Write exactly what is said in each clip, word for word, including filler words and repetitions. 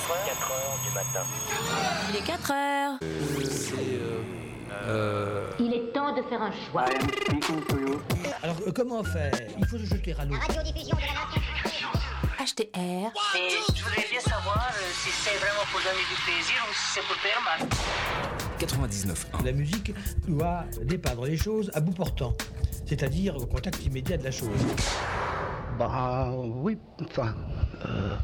quatre heures, quatre heures du matin. Il est quatre heures. Euh, c'est... Euh, euh... Il est temps de faire un choix. Alors, euh, comment faire? Il faut se jeter à l'eau. Radiodiffusion de la nation. H T R. Et je voudrais bien savoir euh, si c'est vraiment pour donner du plaisir ou si c'est pour faire mal. quatre-vingt-dix-neuf point un. La musique doit dépeindre les choses à bout portant, c'est-à-dire au contact immédiat de la chose. Bah oui, enfin... Euh...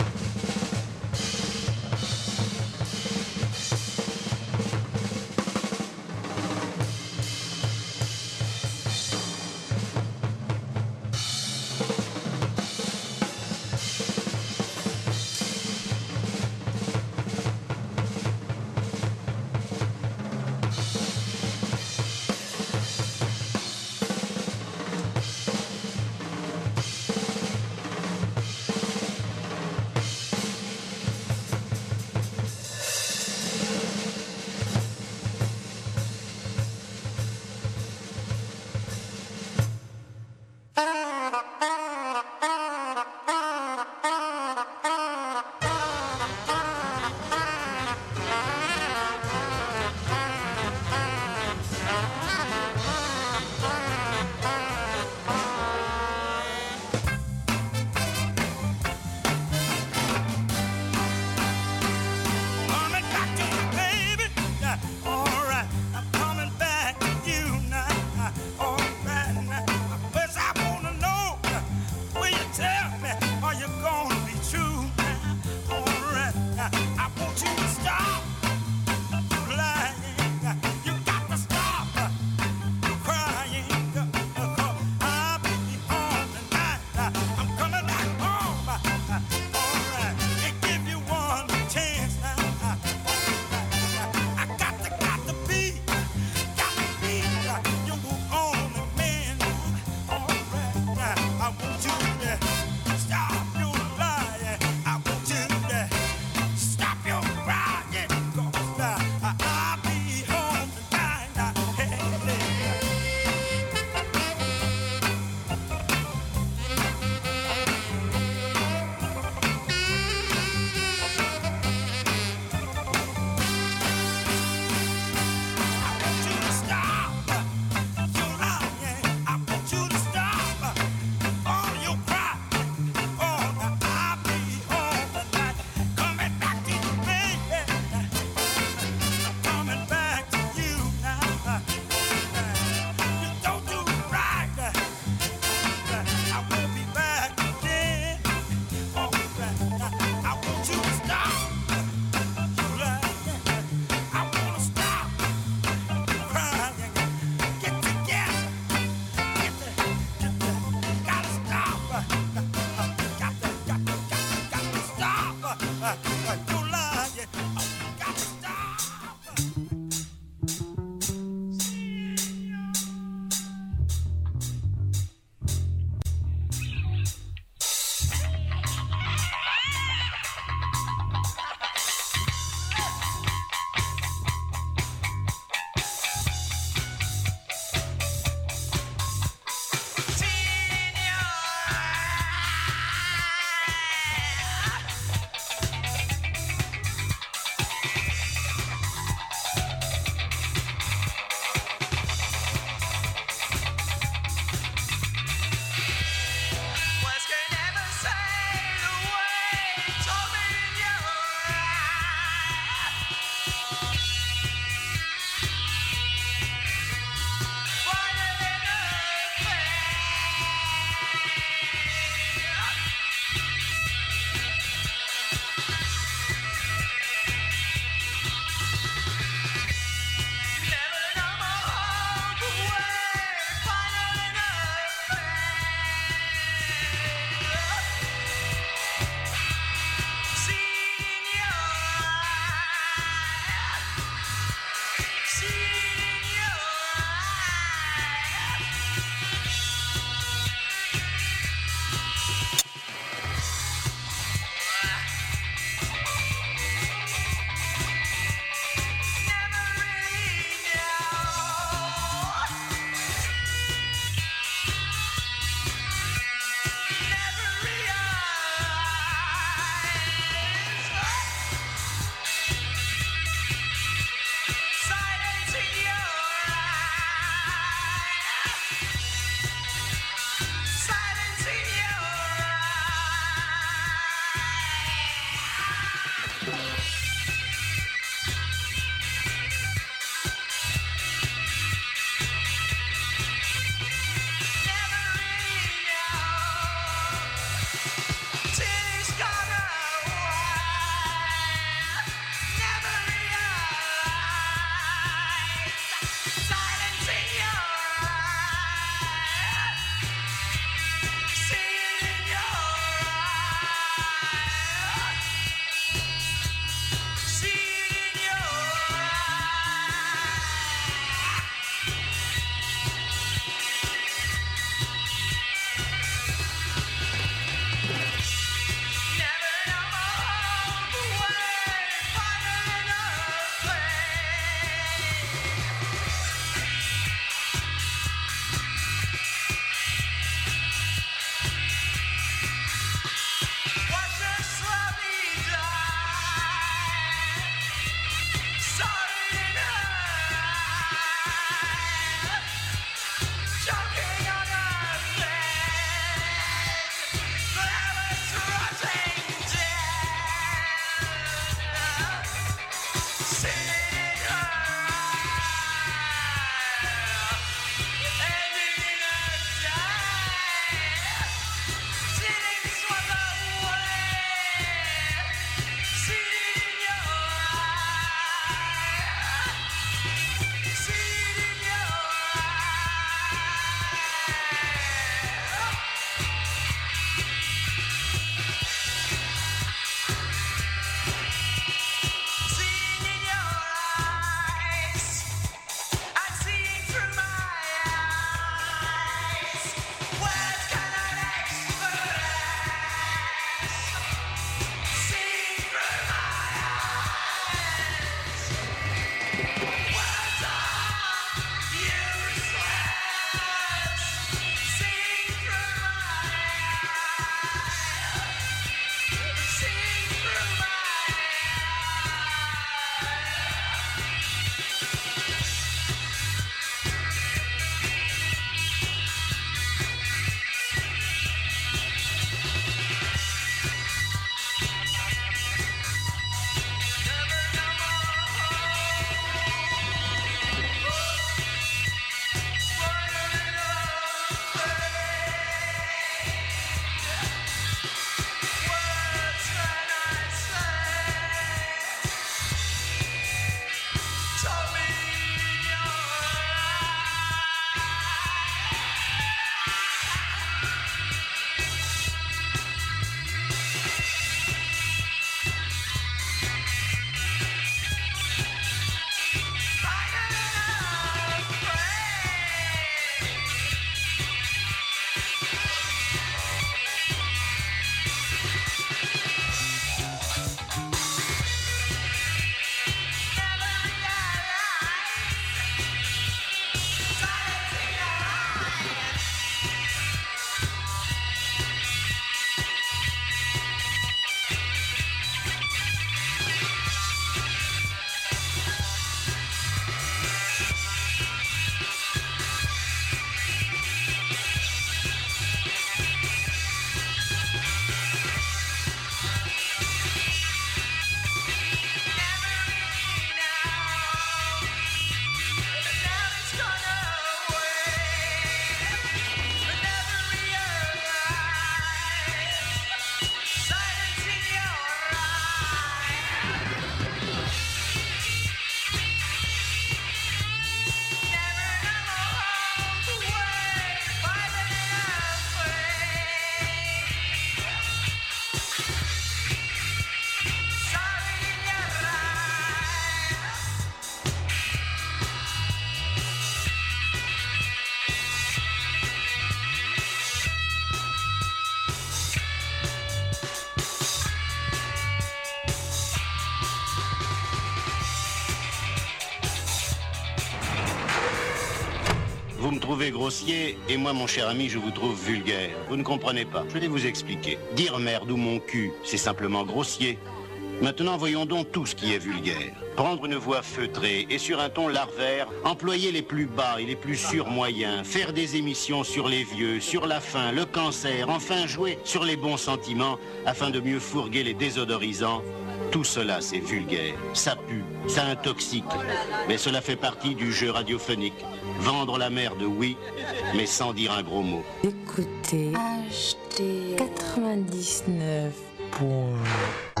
Vous me trouvez grossier, et moi, mon cher ami, je vous trouve vulgaire. Vous ne comprenez pas. Je vais vous expliquer. Dire merde ou mon cul, c'est simplement grossier. Maintenant, voyons donc tout ce qui est vulgaire. Prendre une voix feutrée et sur un ton larvaire, employer les plus bas et les plus surmoyens, faire des émissions sur les vieux, sur la faim, le cancer, enfin jouer sur les bons sentiments afin de mieux fourguer les désodorisants. Tout cela, c'est vulgaire. Ça pue, ça intoxique. Mais cela fait partie du jeu radiophonique. Vendre la merde, oui, mais sans dire un gros mot. Écoutez, H T quatre-vingt-dix-neuf point un.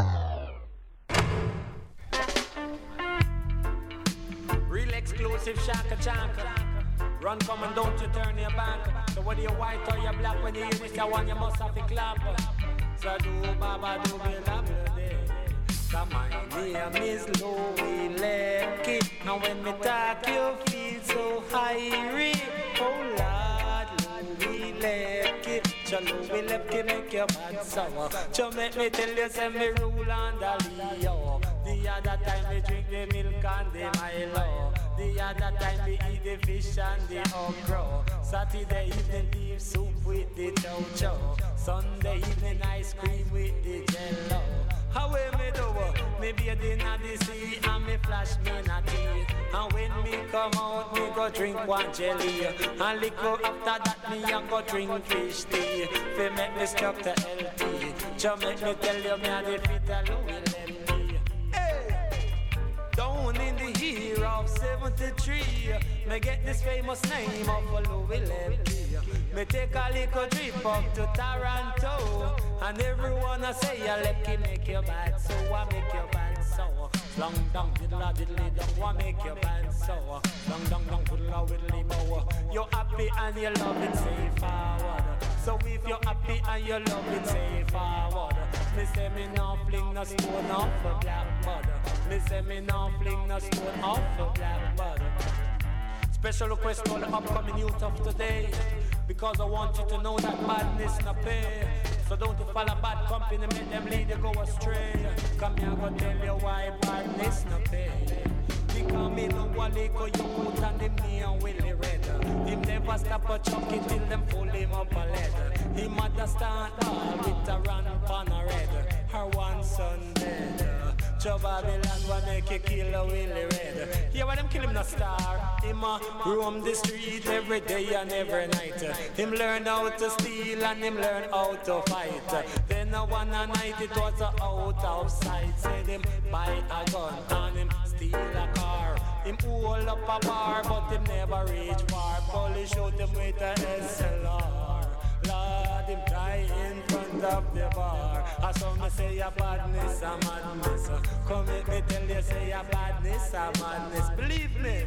Real exclusive shaka chaka. Run, come and don't you turn your back. So whether you're white or you're black, when you hear this, I want you must have to clap. So do baba do be la bloody. So my name is Louie Lepke. And when me talk, you feel so high. Oh Lord, Louie Lepke. So Louie Lepke make your bad sour. So make me tell you, say me rule on the Leo. The other time we drink the milk and the Milo. The other time we eat the fish and the okra. Saturday evening beef soup with the chow-chow. Sunday evening ice cream with the jello. How we me do? Me bathing at the sea and me flash me na tea. And when me come out, me go drink one jelly. And liquor after that, me a go drink fish tea. Fi make me struck to L T. Just make me tell you, me a the fit a Louie Lepke. Hey, down in the year of seventy-three, me get this famous name of Louie Lepke. Me take a little trip up to Toronto, and everyone a say a Lepke make you bad, so I make you bad, so long down diddla diddly dong, I make you bad, so long down down diddla widdly bow. You're happy and you love it, say forward. So if you're happy and you love it, say forward. Me say me no fling no stone off a blackboard. Me say me no fling no stone off a blackboard. Special request for the upcoming youth of today, because I want you to know that badness no pay. So don't you follow bad company, make them lead you go astray. Come here, go tell you why badness no pay. Because me no one they go you put and them knee and Willie Red. Him never stop a chucky till them pull him up a leather. Him at the start all with a run upon a red. Her one son dead. Joe Babylon will make you kill a Willie Red. Yeah, when them kill him no star. Him a roam the street every day and every night. Him learn how to steal and him learn how to fight. Then a one a night it was a out of sight. Said him buy a gun and him steal a car. Him hold up a bar but him never reach far. Police shoot him with a S L R. Lord, him die in front of the bar. I saw me say a badness, a madness. Come make me tell you, say a badness, a madness. Believe me,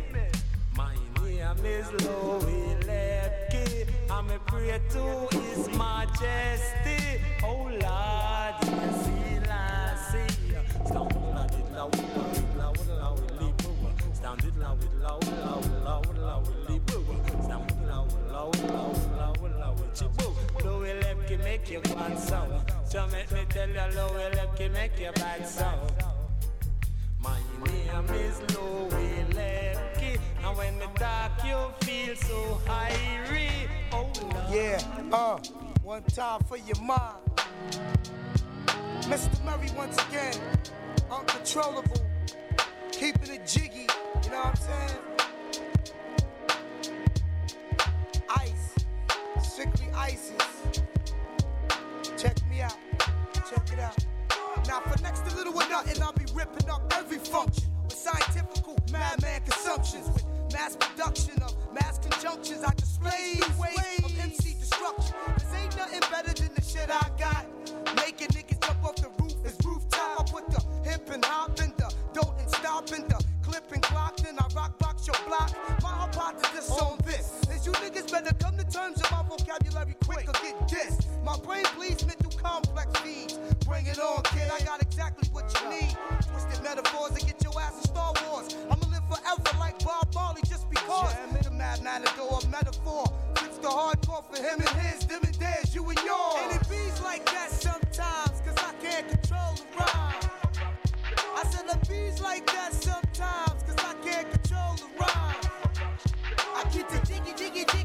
my name is Louie Lepke. I'm a pray to His Majesty. Oh Lord, yes, He lassie. Stand with it loud, loud, loud, loud, loud, stand it loud, loud, loud, loud, loud, stand it loud, loud, loud, loud, loud. Louie Lepke make you bad sour. So make me tell you, Louie Lepke make you bad sour. My name is Louie Lepke, and when me talk, you feel so high. Oh Lord. Yeah, uh, one time for your mom. Mister Murray once again, uncontrollable, keeping it jiggy. You know what I'm saying? Ice, strictly ISIS. Check me out, check it out. Now for next to little or nothing, I'll be ripping up every function with scientifical madman consumptions, with mass production of mass conjunctions. I display ways of M C destruction. Cause ain't nothing better than the shit I got. Making niggas jump off the roof is rooftop. I put the hip and hop in the dope and stop in the clip and clock. Then I rock box your block. My hypothesis on this is you niggas better come to terms with my vocabulary quick or get dissed. My brain bleeds mental complex feeds. Bring it on, kid, I got exactly what you need. Twisted metaphors to get your ass in Star Wars. I'ma live forever like Bob Marley just because. Yeah, the mad matador of metaphor. Fix the hardcore for him and his, them and theirs, you and yours. And it beats like that sometimes, cause I can't control the rhyme. I said it beats like that sometimes, cause I can't control the rhyme. I keep the jiggy, jiggy, jiggy.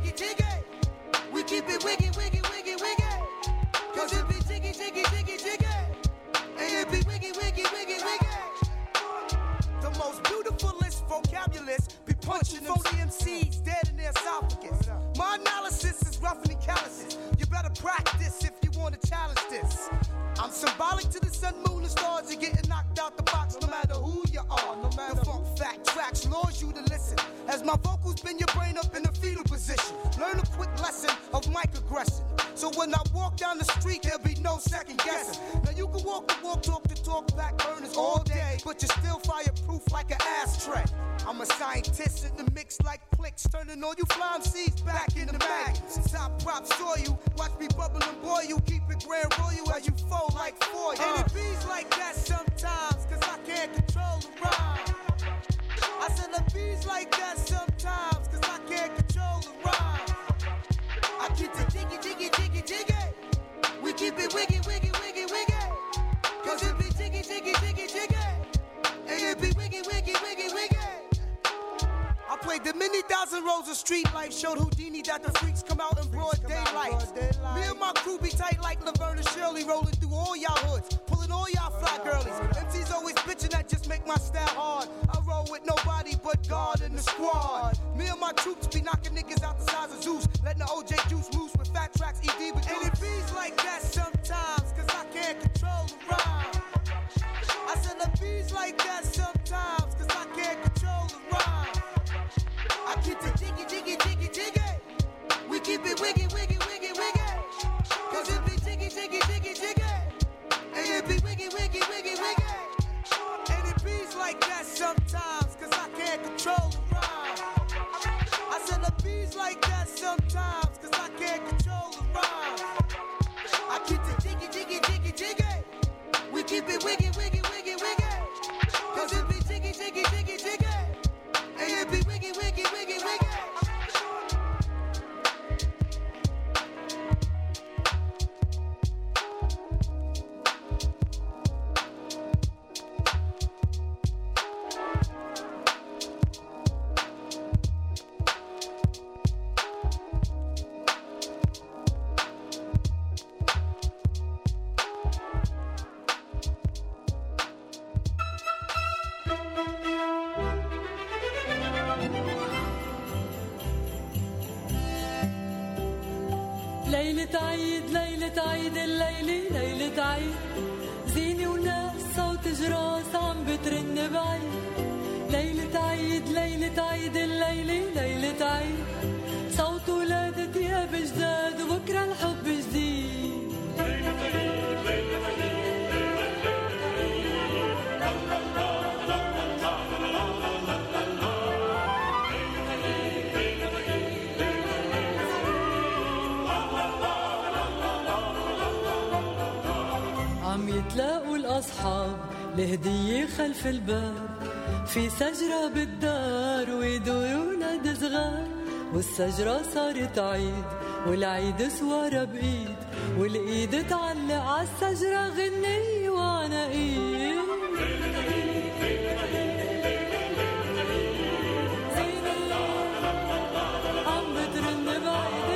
uh-uh, no matter. The funk fat tracks lures you to listen. As my vocals bend your brain up in the fetal position. Learn a quick lesson of mic aggression. So when I walk down the street, there'll be no second guessing. Now you can walk the walk, talk the talk, back burners all day, but you're still fireproof like an ashtray. I'm a scientist in the mix like clicks, turning all you fly M Cs back into magnets. Top props saw you, watch me bubble and boil you, keep it grand royal as you fold like foil. Uh. And it beats like that sometimes, cause I can't control the rhyme. I said it beats like that sometimes, cause I can't control the rhyme. I keep it jiggy, jiggy, jiggy, jiggy. We keep it wiggy, wiggy, wiggy, wiggy. Cause it be jiggy, jiggy, jiggy, jiggy. And it be wiggy, wiggy, wiggy, wiggy. I played the many thousand rows of street life, showed Houdini that the freaks come out in broad daylight. Me and my crew be tight like Laverne and Shirley, rolling through all y'all hoods, pulling all y'all fly girlies. M Cs always bitching, that just make my style hard. I roll with nobody but God in the squad. Me and my troops be knocking niggas out the size of Zeus, letting the O J juice loose with fat tracks, E D with. And it beats like that sometimes, cause I can't control the rhyme. I said it beats like that sometimes, cause I can't control the rhyme. I keep it jiggy, jiggy, jiggy, jiggy. We keep it wiggy, wiggy, wiggy, wiggy. Cause it be jiggy, jiggy, jiggy, jiggy. And it be wiggy, wiggy, wiggy, wiggy. And it beats like that sometimes, cause I can't control the rhyme. I said it beats like that sometimes, cause I can't control the rhyme. I keep it jiggy, jiggy, jiggy, jiggy. We keep it wiggy, wiggy, wiggy, wiggy. Cause it be jiggy, jiggy, jiggy, jiggy. And it be wiggy, wiggy, wiggy, wiggy. ليلة عيد ليلة عيد الليلة ليلة عيد زينة وناس صوت جراس عم بترن بعيد ليلة عيد ليلة عيد الليلة ليلة عيد صوت ولادة دياب جداد وبكرة الحب جديد ليلة عيد ليلة عيد عم يتلاقوا الأصحاب لهدية خلف الباب في سجرة بالدار ويدوروا نادي صغار والسجرة صارت عيد والعيد سوارة بإيد والإيد تعلق عالسجرة غنية وعناقيد عم بترن بعيد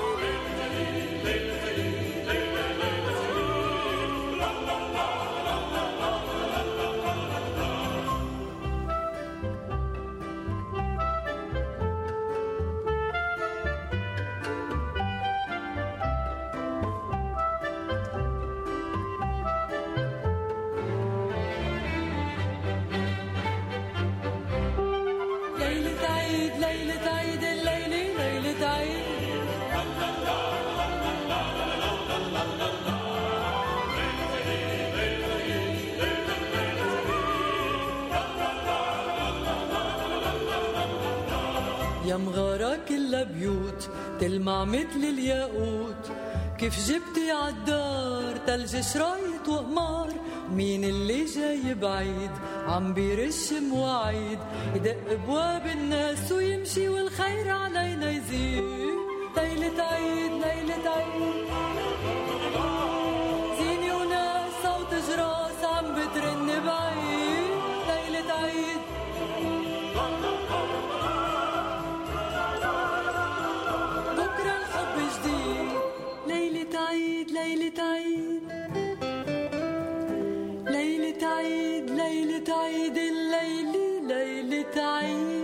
يا مغارة كلها بيوت تلمع مثل الياقوت كيف جبتي عالدار تلج شرايط وقمار مين اللي جاي بعيد عم بيرش مواعيد يدق ابواب الناس ويمشي والخير علينا يزيد ليلة عيد ليلة عيد زيني وناس صوت جراس عم بترن بعيد ليلة عيد بكرة الحب جديد ليلة عيد ليلة عيد ليلة عيد ليلة عيد الليلة ليلة عيد.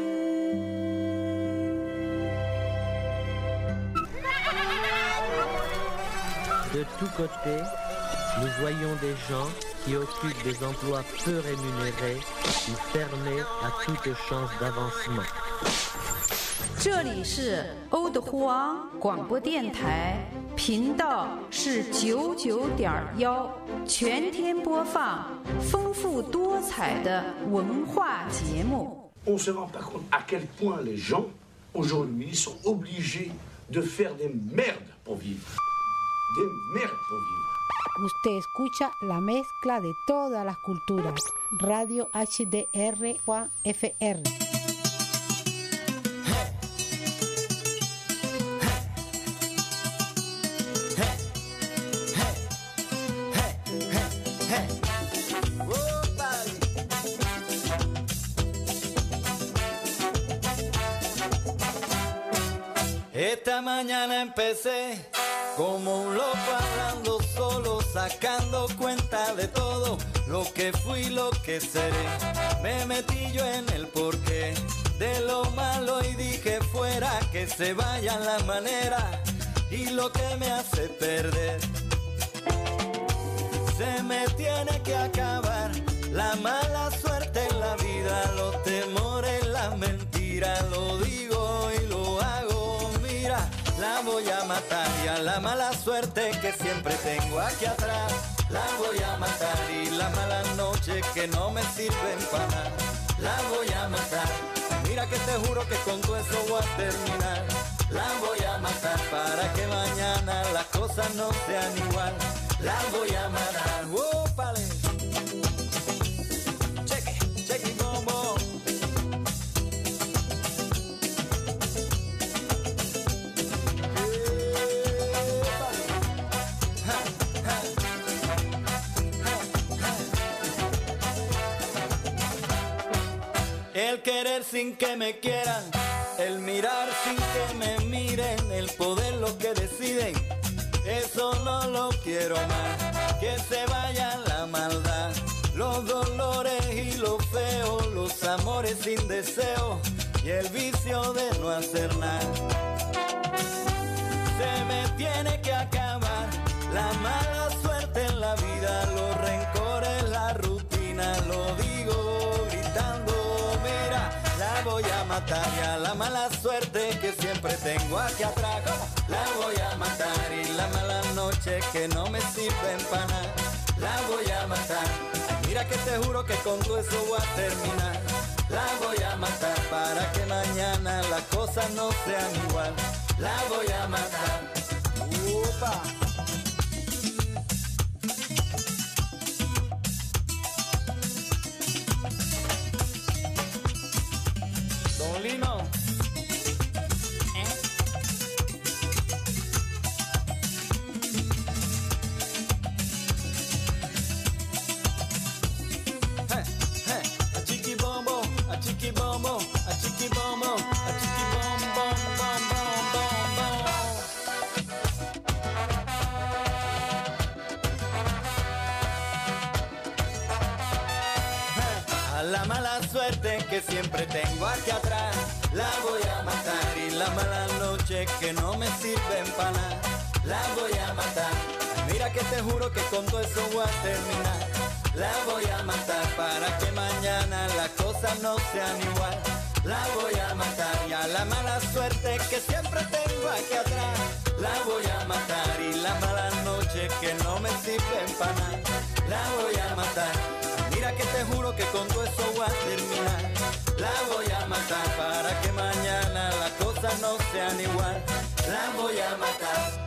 De tous côtés, nous voyons des gens qui occupent des emplois peu rémunérés ou fermés à toute chance d'avancement. 这里是欧德呼昂广播电台，频道是九九点幺，全天播放丰富多彩的文化节目。 On se rend pas compte à quel point les gens aujourd'hui sont obligés de faire des merdes pour vivre, des merdes pour vivre. Usted escucha la mezcla de todas las culturas. Radio H D R Juan F R. Esta mañana empecé como un loco hablando solo, sacando cuenta de todo lo que fui, lo que seré. Me metí yo en el porqué de lo malo y dije fuera que se vayan las maneras y lo que me hace perder. Se me tiene que acabar la mala suerte en la vida, los temores, las mentiras, lo digo y lo hago, mira, la voy a matar y a la mala suerte que siempre tengo aquí atrás, la voy a matar y la mala noche que no me sirven para nada, la voy a matar, mira que te juro que con todo eso voy a terminar, la voy a matar para que mañana las cosas no sean igual, la voy a matar, ¡wópale! Cheque, cheque como el querer sin que me quieran, el mirar sin que me miren, el poder lo que deciden, eso no lo quiero más, que se vaya la maldad, los dolores y lo feo, los amores sin deseo y el vicio de no hacer nada. Se me tiene que acabar la mala suerte en la vida, los rencores, la rutina, lo digo gritando, mira, la voy a matar y a la mala suerte que siempre tengo aquí atrás, la voy a matar y la mala noche que no me sirven para nada, la voy a matar, mira que te juro que con todo eso voy a terminar, la voy a matar para que mañana las cosas no sean igual, la voy a matar. ¡Upa! Don Lino. ¿Eh? Hey, hey, a chiqui bombo, a chiqui bombo, a chiqui bombo, a chiqui bom bom bom bom bom bom. A la mala suerte que siempre tengo aquí atrás, la voy a matar y la mala noche que no me sirven para nada, la voy a matar, mira que te juro que con todo eso voy a terminar, la voy a matar para que mañana las cosas no sean igual, la voy a matar y a la mala suerte que siempre tengo aquí atrás, la voy a matar y la mala noche que no me sirven para nada, la voy a matar, mira que te juro que con todo eso voy a terminar, la voy a matar para que mañana las cosas no sean igual, la voy a matar.